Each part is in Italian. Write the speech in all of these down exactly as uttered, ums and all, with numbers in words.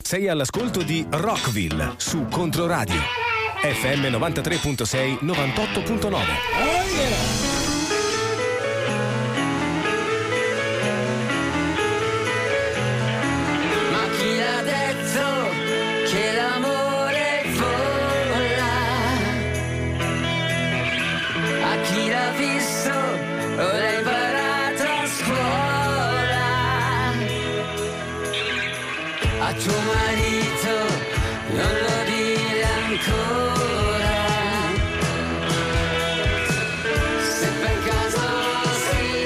Sei all'ascolto di Rockville su Controradio F M novantatré virgola sei, novantotto virgola nove. Oh yeah! A tuo marito non lo dire ancora, se per caso si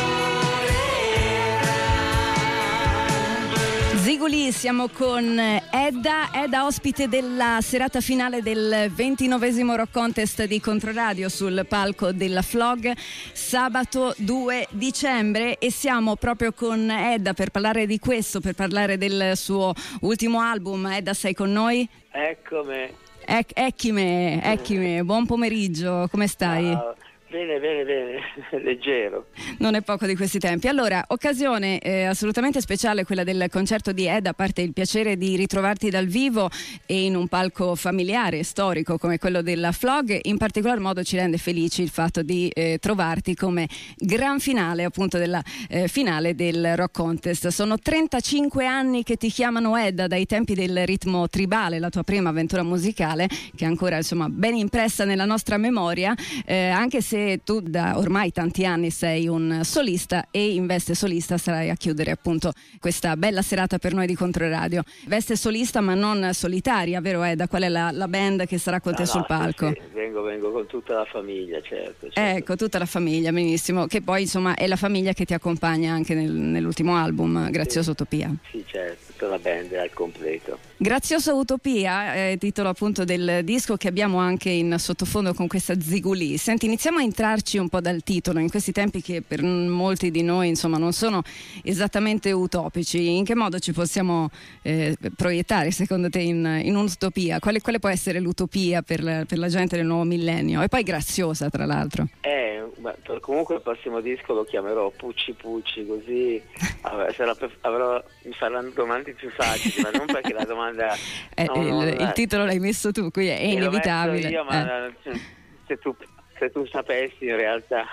innamorerà. Ziguli, siamo con Edda, Edda ospite della serata finale del ventinovesimo Rock Contest di Controradio sul palco della Flog sabato due dicembre, e siamo proprio con Edda per parlare di questo, per parlare del suo ultimo album. Edda, sei con noi? Eccomi. Ec- Ecchime, ecchime, buon pomeriggio, come stai? Ah, bene, bene, bene, leggero. Non è poco di questi tempi. Allora, occasione eh, assolutamente speciale quella del concerto di Edda, a parte il piacere di ritrovarti dal vivo e in un palco familiare e storico come quello della Flog. In particolar modo ci rende felici il fatto di eh, trovarti come gran finale appunto della eh, finale del Rock Contest. Sono trentacinque anni che ti chiamano Edda, dai tempi del ritmo tribale, la tua prima avventura musicale, che è ancora insomma ben impressa nella nostra memoria, eh, anche se tu da ormai tanti anni sei un solista, e in veste solista sarai a chiudere appunto questa bella serata per noi di Controradio. Veste solista ma non solitaria, vero Edda? Qual è la, la band che sarà con no, te no, sul palco? Sì, sì. Vengo, vengo con tutta la famiglia, certo, certo. Ecco, tutta la famiglia, benissimo, che poi insomma è la famiglia che ti accompagna anche nel, nell'ultimo album, Graziosa sì. Utopia. Sì, certo, tutta la band è al completo. Graziosa Utopia è il titolo appunto del disco che abbiamo anche in sottofondo con questa Ziguli. Senti, iniziamo a entrarci un po' dal titolo, in questi tempi che per molti di noi insomma non sono esattamente utopici. In che modo ci possiamo eh, proiettare secondo te in, in un'utopia? Quale, quale può essere l'utopia per la, per la gente del nuovo millennio? E poi graziosa, tra l'altro. Eh, ma comunque il prossimo disco lo chiamerò Pucci Pucci, così sarà per, avrò, mi faranno domande più facili, ma non perché la domanda eh, no, il, no, il eh. titolo l'hai messo tu, qui è Io inevitabile. Io, ma eh. se, tu, se tu sapessi in realtà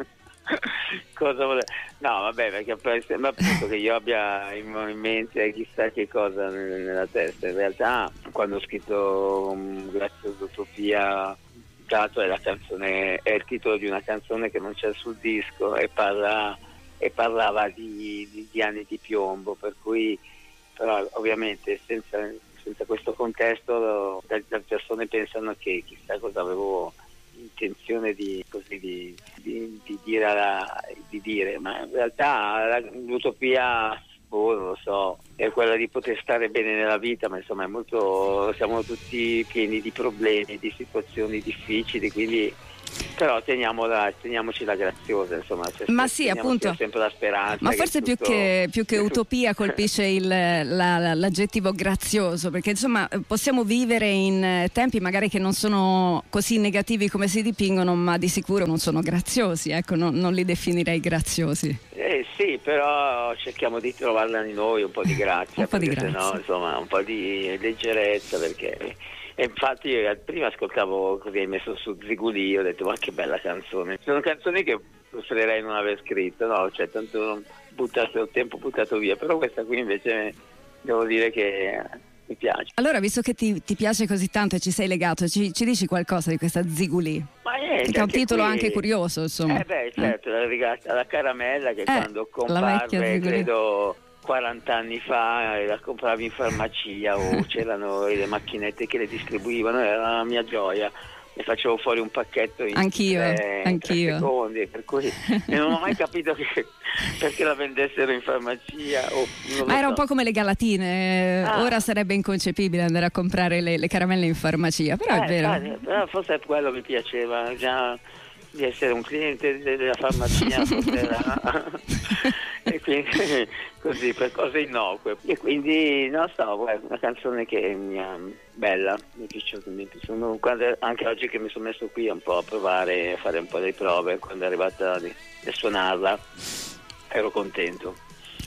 cosa vuole. No, vabbè, perché poi sembra appunto che io abbia in, in mente chissà che cosa nella testa. In realtà quando ho scritto um, Graziosa Utopia, dato è la canzone, è il titolo di una canzone che non c'è sul disco, e parla e parlava di, di, di anni di piombo, per cui però ovviamente senza, senza questo contesto le persone pensano che chissà cosa avevo intenzione di, così, di, di, di, dire alla, di dire, ma in realtà la, l'utopia, oh, non lo so, è quella di poter stare bene nella vita, ma insomma è molto, siamo tutti pieni di problemi, di situazioni difficili, quindi però teniamola, teniamoci la graziosa, insomma, cioè, ma sì, appunto, sempre la speranza. ma forse tutto... più che più che utopia colpisce il, la, l'aggettivo grazioso, perché insomma possiamo vivere in tempi magari che non sono così negativi come si dipingono, ma di sicuro non sono graziosi, ecco, non, non li definirei graziosi. Eh sì, però cerchiamo di trovarla in noi un po' di grazia, un po' di perché grazia. sennò, insomma, un po' di leggerezza, perché e infatti io prima ascoltavo così, hai messo su Ziguli, ho detto ma che bella canzone. Sono canzoni che preferirei non aver scritto, no, cioè tanto buttato il tempo buttato via, però questa qui invece devo dire che mi piace. Allora, visto che ti, ti piace così tanto e ci sei legato, ci, ci dici qualcosa di questa Ziguli? Ma niente, che è un titolo qui... anche curioso, insomma. Eh beh, certo, eh. la rigata alla caramella che eh, quando comparve, credo quaranta anni fa, la compravi in farmacia o c'erano le macchinette che le distribuivano, era la mia gioia. Ne facevo fuori un pacchetto in anch'io, tre, anch'io. tre secondi, per cui non ho mai capito che, perché la vendessero in farmacia. O, non Ma era so. un po' come le galatine, ah. ora sarebbe inconcepibile andare a comprare le, le caramelle in farmacia, però eh, è vero. Sai, però forse quello mi piaceva, già di essere un cliente della farmacia, forse era... e quindi così per cose innocue, e quindi non so, è una canzone che mi è bella, mi è piaciuta, mi è piaciuta. Quando, anche oggi che mi sono messo qui un po' a provare a fare un po' di prove, quando è arrivata a suonarla ero contento.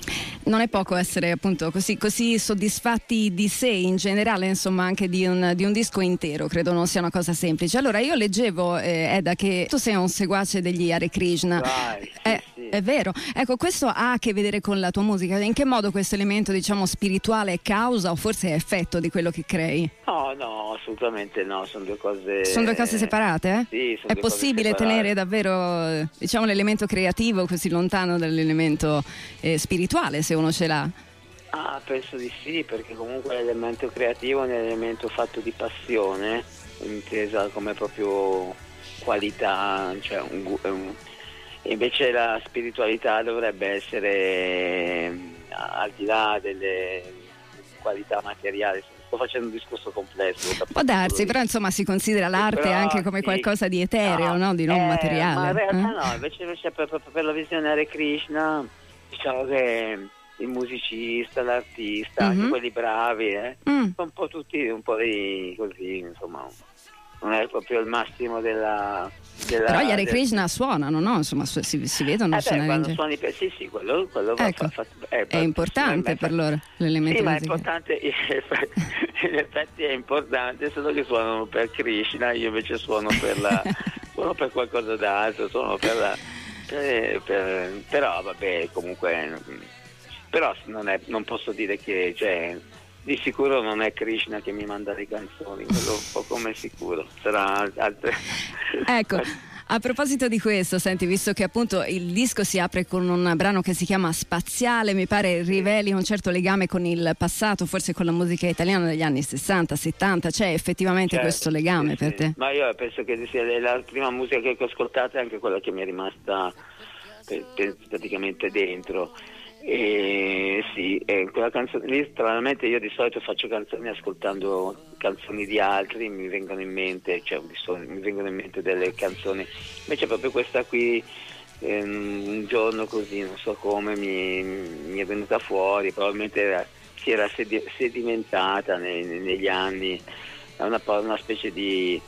Non è poco essere appunto così, così soddisfatti di sé in generale, insomma anche di un, di un disco intero, credo non sia una cosa semplice. Allora io leggevo, eh, Eda, che tu sei un seguace degli Hare Krishna. Vai, sì, è, sì. è vero, ecco, questo ha a che vedere con la tua musica. In che modo questo elemento, diciamo, spirituale è causa o forse è effetto di quello che crei? No, no, assolutamente no, sono due cose... Sono due cose separate? Eh? Sì, sono è due possibile cose separate. tenere davvero, diciamo, l'elemento creativo così lontano dall'elemento eh, spirituale, se uno ce l'ha? Ah, penso di sì, perché comunque l'elemento creativo è un elemento fatto di passione, intesa come proprio qualità, cioè un, gu- un, invece la spiritualità dovrebbe essere al di là delle qualità materiali. Sto facendo un discorso complesso. Può darsi, però insomma si considera l'arte però, anche come sì, qualcosa di etereo, no, no? Di non eh, materiale. Ma in realtà eh? no, invece, invece per, per, per la visione Hare Krishna, diciamo che il musicista, l'artista, Mm-hmm. anche quelli bravi, eh, Mm. sono un po' tutti un po' di così, insomma, non è proprio il massimo della... della Però gli Hare del- Krishna suonano, no? Insomma si, si vedono Eh beh, suonare in quando genere. suoni per... Sì, sì, quello, quello va Ecco, fa- fa- è, è importante beh, per fa- loro l'elemento Sì, ma è musicale. importante, in effetti è importante, solo che suonano per Krishna, io invece suono per la suono per qualcosa d'altro, suono per la per, per, però vabbè, comunque però non, è, non posso dire che, cioè, di sicuro non è Krishna che mi manda le canzoni, quello poco ma è sicuro, sarà altre. Ecco, a proposito di questo, senti, visto che appunto il disco si apre con un brano che si chiama Spaziale, mi pare riveli un certo legame con il passato, forse con la musica italiana degli anni sessanta, settanta, c'è effettivamente Certo, questo legame sì, per sì. te? Ma io penso che sia la prima musica che ho ascoltato, è anche quella che mi è rimasta per- per- praticamente dentro. E sì, e quella canzone lì, stranamente io di solito faccio canzoni ascoltando canzoni di altri, mi vengono in mente, cioè di solito mi vengono in mente delle canzoni, invece proprio questa qui ehm, un giorno così, non so come, mi, mi è venuta fuori, probabilmente era, si era sedi- sedimentata nei- negli anni, è una, una specie di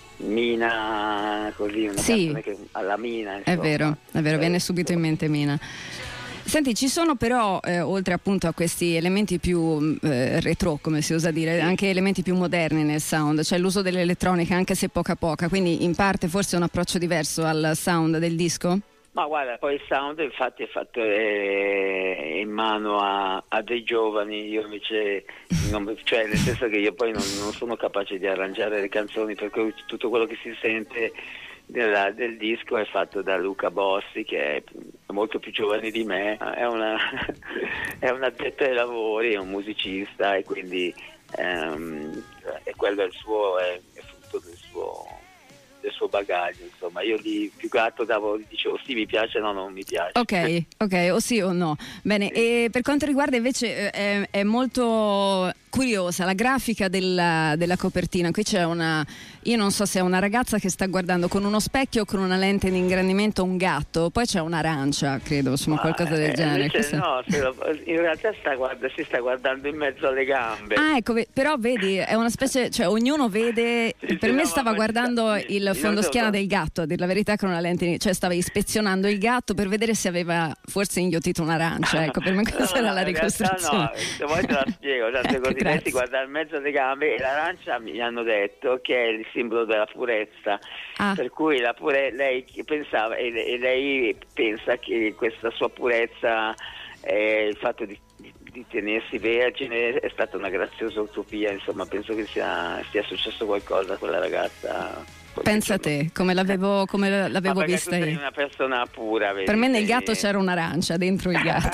Mina, così, una Sì. canzone che, alla Mina, È insomma. vero, è vero, viene Eh, subito in mente Mina. Senti, ci sono però, eh, oltre appunto a questi elementi più eh, retro, come si usa dire, anche elementi più moderni nel sound, cioè l'uso dell'elettronica anche se poca poca, quindi in parte forse un approccio diverso al sound del disco? Ma guarda, poi il sound infatti è fatto eh, in mano a, a dei giovani, io invece, non, cioè nel senso che io poi non, non sono capace di arrangiare le canzoni, per cui tutto quello che si sente della, del disco è fatto da Luca Bossi, che è molto più giovane di me, è una è un addetto ai lavori, è un musicista e quindi ehm, e quello è il suo, è, è frutto del suo del suo bagaglio, insomma. Io lì più gatto davo, gli dicevo sì mi piace, no non mi piace. Ok, ok, o sì o no. Bene, e per quanto riguarda invece eh, è, è molto curiosa la grafica della, della copertina. Qui c'è una, io non so se è una ragazza che sta guardando con uno specchio o con una lente di ingrandimento un gatto, poi c'è un'arancia, credo, insomma, Ma, qualcosa del eh, genere. invece Questo- no, se lo- in realtà sta guarda, si sta guardando in mezzo alle gambe. Ah, ecco, ve- però vedi, è una specie, cioè ognuno vede, Sì, per sì, me no, stava ma- guardando sì, il io fondoschiena so- del gatto, a dir la verità, con una lente, cioè stava ispezionando il gatto per vedere se aveva forse inghiottito un'arancia, ecco, per me questa No, era no, la in realtà ricostruzione. no, se vuoi te la spiego, cioè, Ecco, così lei grazie. si guarda in mezzo alle gambe e l'arancia mi hanno detto che è il simbolo della purezza, Ah. per cui la pure, lei pensava e, e lei pensa che questa sua purezza, eh, il fatto di, di, di tenersi vergine è stata una graziosa utopia, insomma penso che sia, sia successo qualcosa a quella ragazza. Pensa a te, come l'avevo, come l'avevo Ma perché vista tu sei io. una persona pura, vedi, Per me nel sei- gatto c'era un'arancia dentro il gatto.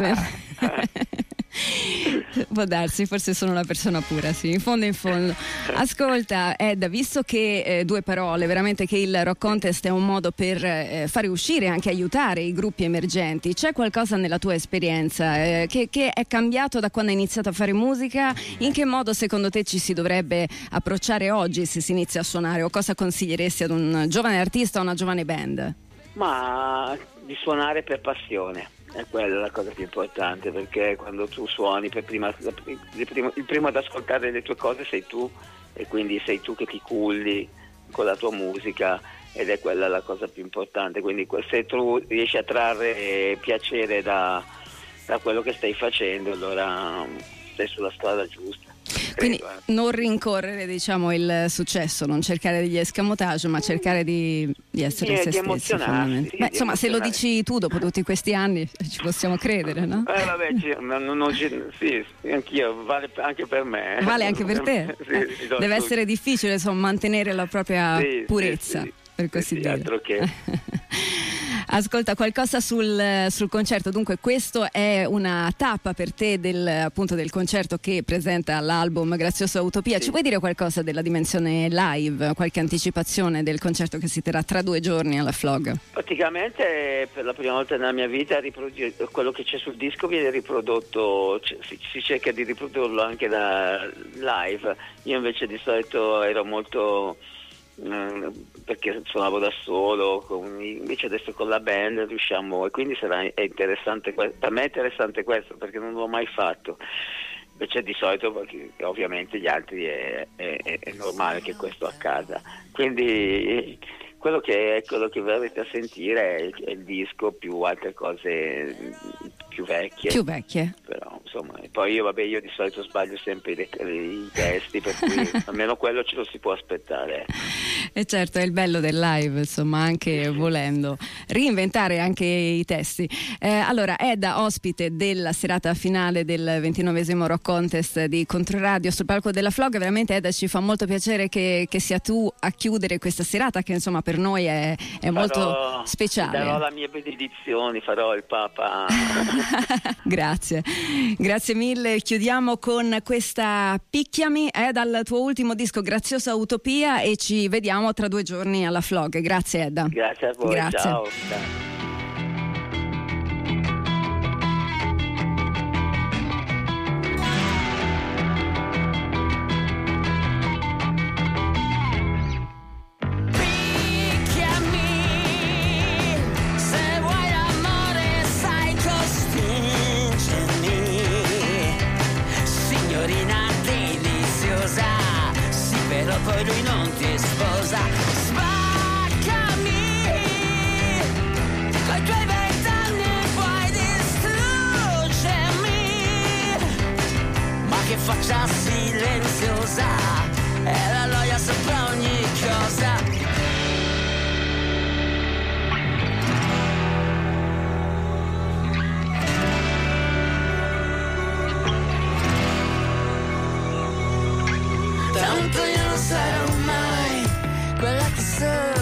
Può darsi, forse sono una persona pura, sì, in fondo in fondo. Ascolta Ed, visto che eh, due parole, veramente che il Rock Contest è un modo per eh, fare uscire, anche aiutare i gruppi emergenti, c'è qualcosa nella tua esperienza eh, che, che è cambiato da quando hai iniziato a fare musica? In che modo secondo te ci si dovrebbe approcciare oggi se si inizia a suonare, o cosa consiglieresti ad un giovane artista o una giovane band? Ma di suonare per passione, è quella la cosa più importante, perché quando tu suoni per prima, il primo, il primo ad ascoltare le tue cose sei tu, e quindi sei tu che ti culli con la tua musica, ed è quella la cosa più importante. Quindi se tu riesci a trarre piacere da, da quello che stai facendo, allora sei sulla strada giusta. Quindi Credo, eh. non rincorrere, diciamo, il successo, non cercare degli escamotage, ma cercare di, di essere Sì, se di stessi. emozionarsi, fondamentalmente. sì, Beh, di insomma, se lo emozionarsi. dici tu dopo tutti questi anni, ci possiamo credere, no? Eh vabbè, ci- ma non, non ci- sì, sì, anch'io, vale anche per me. eh. Vale anche per te? Sì, Eh, sì, do Deve tutti. essere difficile, insomma, mantenere la propria Sì, sì, purezza, sì. per così Sì, sì, dire. altro che. Ascolta, qualcosa sul, sul concerto. Dunque, questo è una tappa per te del, appunto, del concerto che presenta l'album Graziosa Utopia. Sì. Ci puoi dire qualcosa della dimensione live, qualche anticipazione del concerto che si terrà tra due giorni alla Flog? Praticamente per la prima volta nella mia vita riprodu- quello che c'è sul disco viene riprodotto, c- si, si cerca di riprodurlo anche da live. Io invece di solito ero molto eh, perché suonavo da solo, con- invece adesso con la band riusciamo, e quindi sarà è interessante, que- per me è interessante questo perché non l'ho mai fatto. Invece di solito, perché ovviamente gli altri è, è, è normale che questo accada. Quindi quello che, quello che verrete a sentire è il, è il disco più altre cose più vecchie. Più vecchie. Però insomma, e poi io vabbè io di solito sbaglio sempre i, i testi, per cui almeno quello ce lo si può aspettare. E certo, è il bello del live, insomma, anche volendo reinventare anche i testi. Eh, allora, Edda, ospite della serata finale del ventinovesimo Rock Contest di Controradio sul palco della Flog. Veramente, Edda, ci fa molto piacere che, che sia tu a chiudere questa serata, che insomma per noi è, è molto Farò- speciale. Darò la mia benedizione, farò il Papa. Grazie, grazie mille. Chiudiamo con questa Picchiami, è dal tuo ultimo disco Graziosa Utopia, e ci vediamo tra due giorni alla Flog. Grazie, Edda. Grazie a voi, Grazie. ciao. Ciao. Picchiami, se vuoi l'amore sai costringermi, signorina deliziosa, sì però poi lui non ti sposa, spaccami, coi tuoi vent'anni puoi distruggermi, ma che faccia silenziosa, è la noia sopra ogni cosa. Tanto io non sarò mai quella che sono.